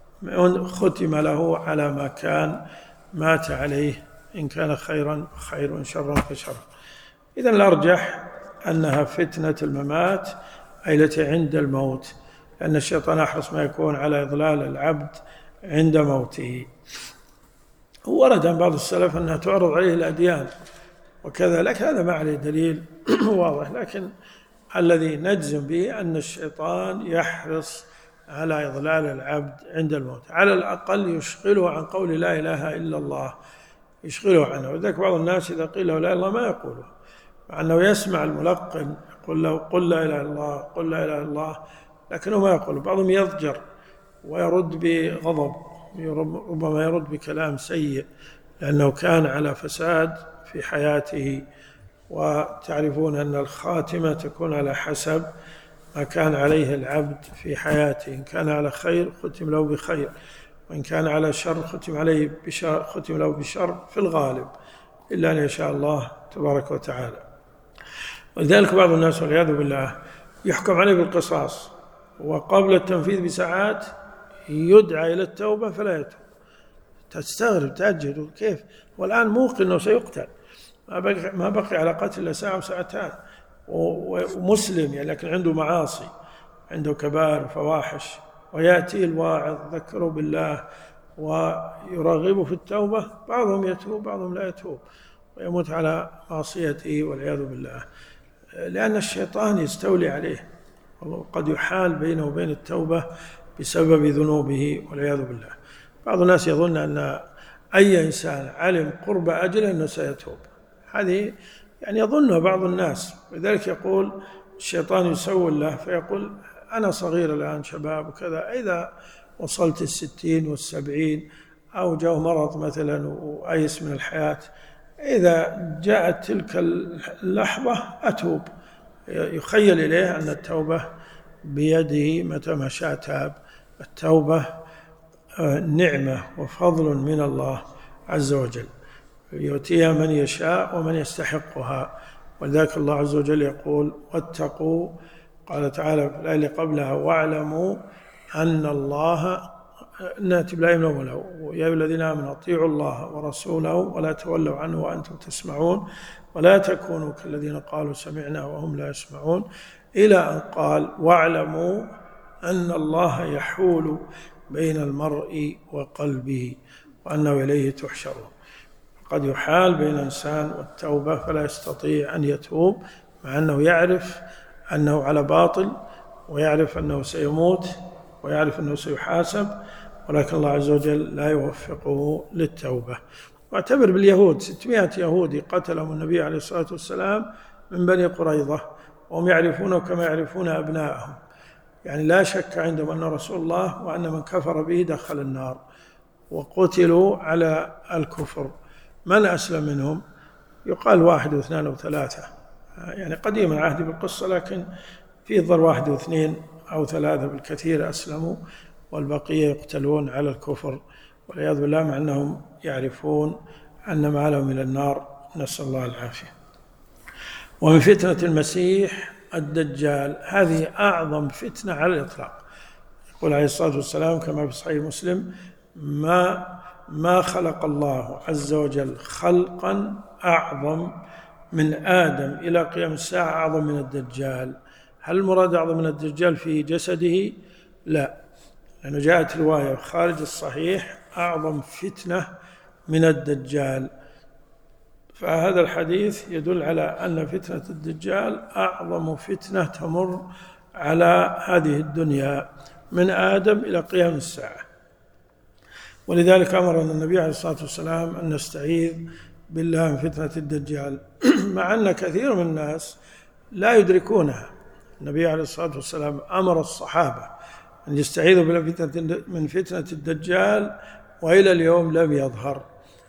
S1: ختم له على ما كان مات عليه، إن كان خيرا فخير وإن شرا فشر. إذن الأرجح أنها فتنة الممات أي التي عند الموت، لأن الشيطان أحرص ما يكون على إضلال العبد عند موته. ورد عن بعض السلف أنها تعرض عليه الأديان وكذا، لكن هذا ما عليه دليل واضح، لكن الذي نجزم به أن الشيطان يحرص على إضلال العبد عند الموت، على الأقل يشغله عن قول لا إله إلا الله، يشغله عنه. وذلك بعض الناس إذا قيل له لا إله إلا الله ما يقوله، مع أنه يسمع الملقن يقول له قل لا إله إلا الله، قل لا إله إلا الله، لكنه ما يقول. بعضهم يضجر ويرد بغضب، ربما يرد بكلام سيء لأنه كان على فساد في حياته، وتعرفون أن الخاتمة تكون على حسب ما كان عليه العبد في حياته، إن كان على خير ختم له بخير، وإن كان على شر ختم له بشر في الغالب، إلا أن يشاء الله تبارك وتعالى. ولذلك بعض الناس والعياذ بالله يحكم عليه بالقصاص، وقبل التنفيذ بساعات يدعى إلى التوبة فلا يتوب. تستغرب تأجل، كيف والآن موقن أنه سيقتل، ما بقي على قتل إلا ساعة وساعتان، ومسلم يعني لكن عنده معاصي، عنده كبائر فواحش، ويأتي الواعظ ذكره بالله ويرغبه في التوبة، بعضهم يتوب بعضهم لا يتوب ويموت على معصيته والعياذ بالله، لأن الشيطان يستولي عليه وقد يحال بينه وبين التوبة بسبب ذنوبه والعياذ بالله. بعض الناس يظن أن أي إنسان علم قرب أجله أنه سيتوب، هذه يعني يظنها بعض الناس، ولذلك يقول الشيطان يسول له فيقول أنا صغير الآن شباب وكذا، إذا وصلت 60 والسبعين أو جاء مرض مثلا وأيس من الحياة، إذا جاءت تلك اللحظة أتوب. يخيل إليه أن التوبة بيده متى ما شاء تاب. التوبة نعمة وفضل من الله عز وجل يؤتيها من يشاء ومن يستحقها، ولذلك الله عز وجل يقول واتقوا، قال تعالى في الآية اللي قبلها واعلموا أن الله، نأتي بالآية من أولها يا أيها الذين آمنوا أطيعوا الله ورسوله ولا تولوا عنه وأنتم تسمعون ولا تكونوا كالذين قالوا سمعنا وهم لا يسمعون، إلى أن قال واعلموا أن الله يحول بين المرء وقلبه وأنه إليه تحشرون. قد يحال بين الإنسان والتوبة فلا يستطيع أن يتوب، مع أنه يعرف أنه على باطل ويعرف أنه سيموت ويعرف أنه سيحاسب، ولكن الله عز وجل لا يوفقه للتوبة. واعتبر باليهود 600 يهودي قتلهم النبي عليه الصلاة والسلام من بني قريظة، وهم يعرفونه كما يعرفون أبنائهم، يعني لا شك عندهم أن رسول الله وأن من كفر به دخل النار، وقتلوا على الكفر. من أسلم منهم؟ يقال 1 و2 أو 3، يعني قديم العهد بالقصة، لكن في ضر 1 و2 أو 3 بالكثير أسلموا، والبقية يقتلون على الكفر والعياذ بالله، مع أنهم يعرفون أن ما لهم إلى النار، نسأل الله العافية. ومن فتنة المسيح الدجال، هذه أعظم فتنة على الإطلاق، يقول عليه الصلاة والسلام كما في صحيح مسلم: ما خلق الله عز وجل خلقا أعظم من آدم إلى قيام الساعة أعظم من الدجال. هل المراد أعظم من الدجال في جسده؟ لا، لأنه جاءت رواية خارج الصحيح: أعظم فتنة من الدجال. فهذا الحديث يدل على أن فتنة الدجال أعظم فتنة تمر على هذه الدنيا من آدم إلى قيام الساعة. ولذلك أمرنا النبي عليه الصلاة والسلام أن نستعيذ بالله من فتنة الدجال، مع أن كثير من الناس لا يدركونها. النبي عليه الصلاة والسلام أمر الصحابة أن يستعيذوا من فتنة الدجال، وإلى اليوم لم يظهر.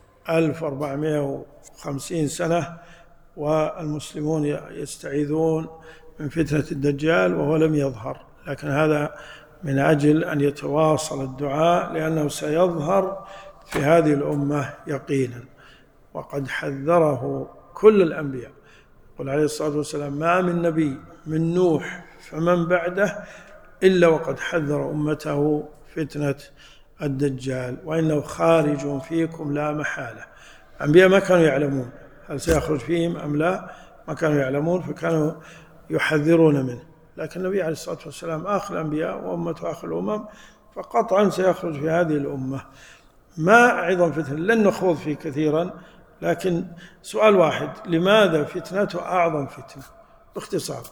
S1: 1450 سنة والمسلمون يستعيذون من فتنة الدجال وهو لم يظهر، لكن هذا من أجل أن يتواصل الدعاء، لأنه سيظهر في هذه الأمة يقينا، وقد حذره كل الأنبياء. يقول عليه الصلاة والسلام: ما من نبي من نوح فمن بعده إلا وقد حذر أمته فتنة الدجال، وإنه خارج فيكم لا محالة. الأنبياء ما كانوا يعلمون هل سيخرج فيهم أم لا، ما كانوا يعلمون، فكانوا يحذرون منه. لكن النبي عليه الصلاة والسلام آخر الأنبياء وأمته آخر الأمم، فقطعا سيخرج في هذه الأمة. ما أعظم فتنة، لن نخوض فيه كثيرا، لكن سؤال واحد: لماذا فتنته أعظم فتنة؟ باختصار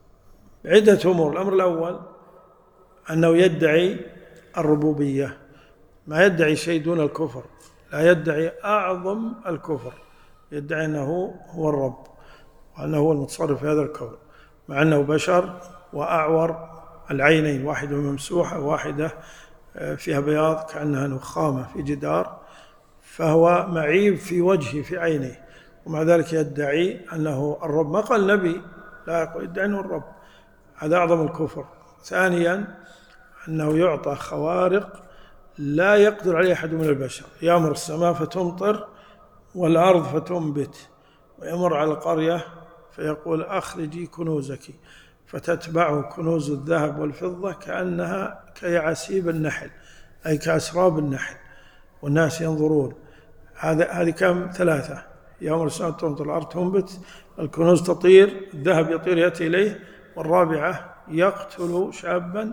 S1: عدة أمور. الأمر الأول أنه يدعي الربوبية، ما يدعي شيء دون الكفر، لا يدعي أعظم الكفر، يدعي أنه هو الرب وأنه هو المتصرف في هذا الكون، مع أنه بشر وأعور العينين، واحدة ممسوحة وواحدة فيها بياض كأنها نخامة في جدار، فهو معيب في وجهه في عينيه، ومع ذلك يدعي أنه الرب. ما قال نبي، لا، يقول يدعي أنه الرب. هذا أعظم الكفر. ثانيا أنه يعطى خوارق لا يقدر عليه أحد من البشر، يأمر السماء فتمطر والأرض فتنبت، ويمر على القرية فيقول: أخرجي كنوزك، فتتبعه كنوز الذهب والفضة كأنها كيعاسيب النحل، أي كأسراب النحل، والناس ينظرون. هذه كم؟ 3: يأمر السماء تمطر، الأرض تنبت، الكنوز تطير، الذهب يطير يأتي إليه، والرابعة يقتل شابا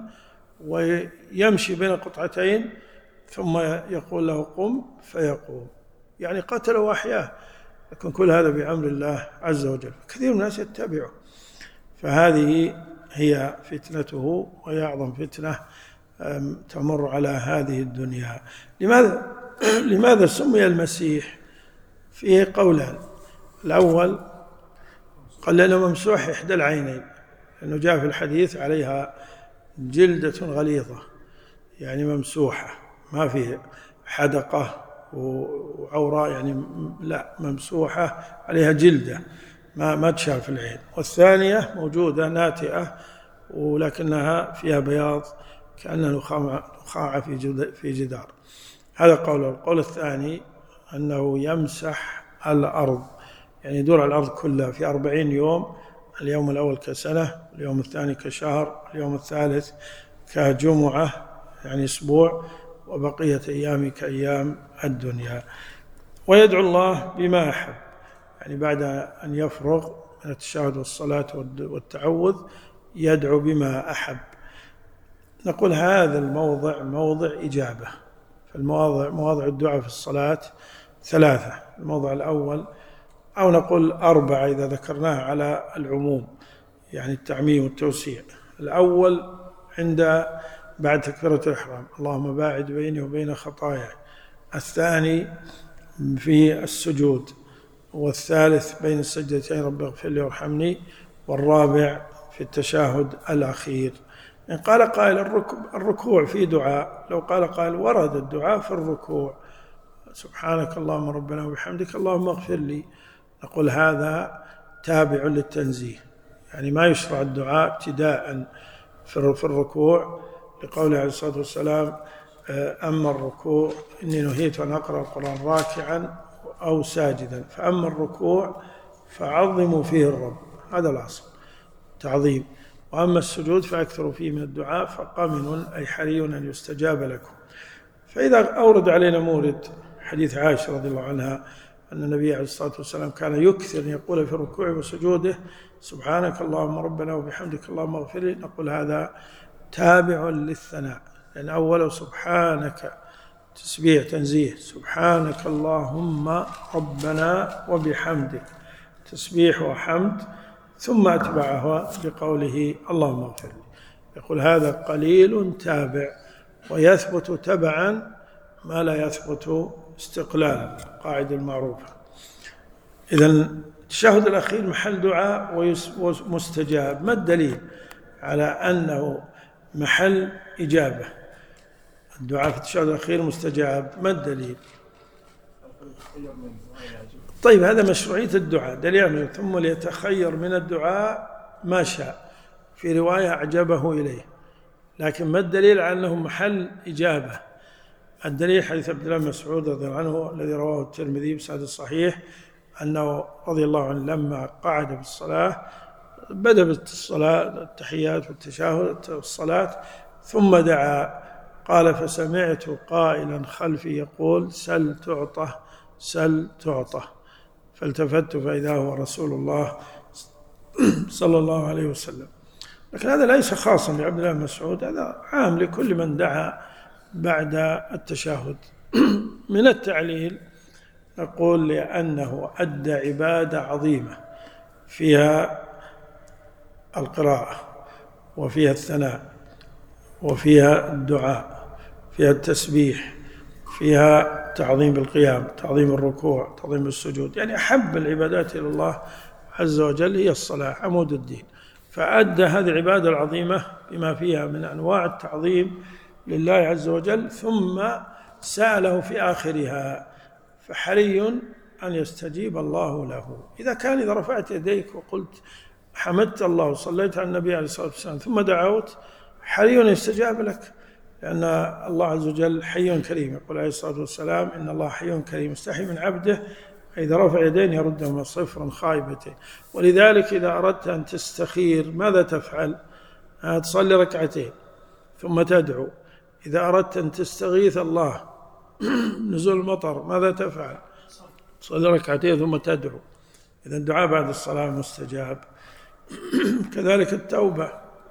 S1: ويمشي بين قطعتين ثم يقول له: قم فيقوم، يعني قتله وأحياه، لكن كل هذا بأمر الله عز وجل. كثير من الناس يتبعه. فهذه هي فتنته، وهي أعظم فتنة تمر على هذه الدنيا. لماذا سمي المسيح؟ فيه قولان. الأول قال لأنه ممسوح إحدى العينين، لأنه جاء في الحديث: عليها جلدة غليظة، يعني ممسوحة، ما فيه حدقة وعوراء، يعني لا، ممسوحة عليها جلدة ما تشاف العين. والثانية موجودة ناتئة ولكنها فيها بياض كأنها نخاعة في جدار. هذا قوله. القول الثاني أنه يمسح الأرض، يعني يدور على الأرض كلها في 40 يوم، اليوم الأول كسنة، اليوم الثاني كشهر، اليوم الثالث كجمعة يعني أسبوع، وبقية أيام كأيام الدنيا. ويدعو الله بما أحب، يعني بعد أن يفرغ من التشهد والصلاة والتعوذ يدعو بما أحب. نقول هذا الموضع موضع إجابة. مواضع الدعاء في الصلاة 3: الموضع الأول، أو نقول 4 إذا ذكرناه على العموم، يعني التعميم والتوسيع. الأول بعد تكبيرة الإحرام: اللهم باعد بيني وبين خطاياي. الثاني في السجود. والثالث بين السجدتين: رب اغفر لي وارحمني. والرابع في التشهد الأخير. إن قال قائل: الركوع فيه دعاء، لو قال قائل: ورد الدعاء في الركوع: سبحانك اللهم ربنا وبحمدك اللهم اغفر لي، نقول هذا تابع للتنزيه، يعني ما يشرع الدعاء ابتداء في الركوع، لقوله عليه الصلاة والسلام: أما الركوع إني نهيت أن أقرأ القرآن راكعا أو ساجدا، فأما الركوع فعظموا فيه الرب، هذا الأصل تعظيم. وأما السجود فأكثروا فيه من الدعاء فقمن أي حري أن يستجاب لكم. فإذا أورد علينا مورد حديث عائشة رضي الله عنها أن النبي عليه الصلاة والسلام كان يكثر أن يقول في الركوع وسجوده سبحانك اللهم ربنا وبحمدك اللهم اغفر لي، نقول هذا تابع للثناء، لأن أوله سبحانك تسبيح تنزيه، سبحانك اللهم ربنا وبحمدك تسبيح وحمد، ثم أتبعها بقوله اللهم اغفر لي. يقول هذا قليل تابع، ويثبت تبعا ما لا يثبت استقلالا، القاعدة المعروفة. إذن التشهد الأخير محل دعاء ومستجاب. ما الدليل على أنه محل إجابة؟ الدعاء في التشهد الأخير مستجاب، ما الدليل؟ طيب هذا مشروعية الدعاء دليل، ثم ليتخير من الدعاء ما شاء، في رواية أعجبه إليه، لكن ما الدليل على أنه محل إجابة؟ الدليل حديث عبد الله بن مسعود رضي الله عنه الذي رواه الترمذي بسند الصحيح أنه رضي الله عنه لما قعد بالصلاة بدأ بالصلاة التحيات والتشهد والصلاة ثم دعا، قال فسمعت قائلا خلفي يقول سل تعطى سل تعطى، فالتفت فإذا هو رسول الله صلى الله عليه وسلم. لكن هذا ليس خاصا بعبد الله بن مسعود، هذا عام لكل من دعا بعد التشهد. من التعليل نقول لأنه أدى عبادة عظيمة فيها القراءة وفيها الثناء وفيها الدعاء، فيها التسبيح، فيها تعظيم بالقيام، تعظيم الركوع، تعظيم السجود، يعني أحب العبادات إلى الله عز وجل هي الصلاة عمود الدين، فأدى هذه العبادة العظيمة بما فيها من أنواع التعظيم لله عز وجل، ثم سأله في آخرها، فحري أن يستجيب الله له. إذا رفعت يديك وقلت حمدت الله وصليت على النبي عليه الصلاة والسلام ثم دعوت، حري أن يستجاب لك، لأن الله عز وجل حي كريم، يقول عليه الصلاة والسلام إن الله حي كريم يستحي من عبده إذا رفع يدين يردهما صفرا خائبتين. ولذلك إذا أردت أن تستخير ماذا تفعل؟ تصلي ركعتين ثم تدعو. إذا أردت أن تستغيث الله نزول المطر ماذا تفعل؟ تصلي ركعتين ثم تدعو. إذا الدعاء بعد الصلاة مستجاب. كذلك التوبة،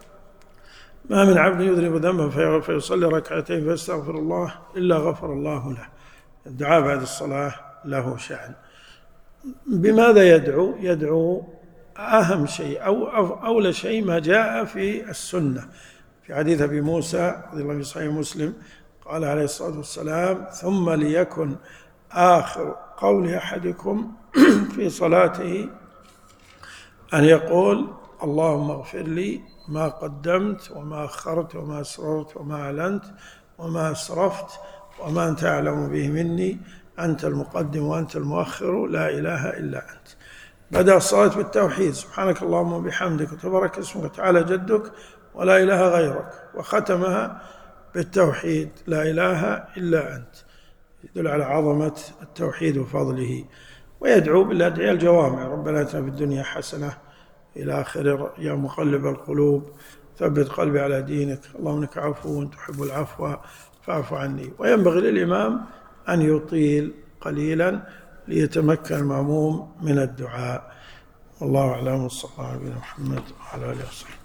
S1: ما من عبد يذنب ذنبا فيصلي ركعتين فيستغفر الله إلا غفر الله له. الدعاء بعد الصلاة له شأن. بماذا يدعو؟ يدعو أهم شيء أو أولى شيء ما جاء في السنة، في حديث أبي موسى رضي الله عنه في صحيح مسلم قال عليه الصلاة والسلام ثم ليكن آخر قول أحدكم في صلاته أن يقول اللهم اغفر لي ما قدمت وما أخرت وما أسررت وما أعلنت وما أسرفت وما أنت أعلم به مني أنت المقدم وأنت المؤخر لا إله إلا أنت. بدأ الصلاة بالتوحيد سبحانك اللهم وبحمدك وتبارك اسمك وتعالى جدك ولا إله غيرك، وختمها بالتوحيد لا إله إلا أنت، يدل على عظمة التوحيد وفضله. ويدعو بالأدعية الجوامع ربنا آتنا في الدنيا حسنة إلى آخر يا مقلب القلوب ثبت قلبي على دينك اللهم إنك عفو تحب العفو فاعف عني. وينبغي للإمام أن يطيل قليلا ليتمكن المأموم من الدعاء. والله أعلم، وصلى الله على نبينا محمد وعلى آله وصحبه.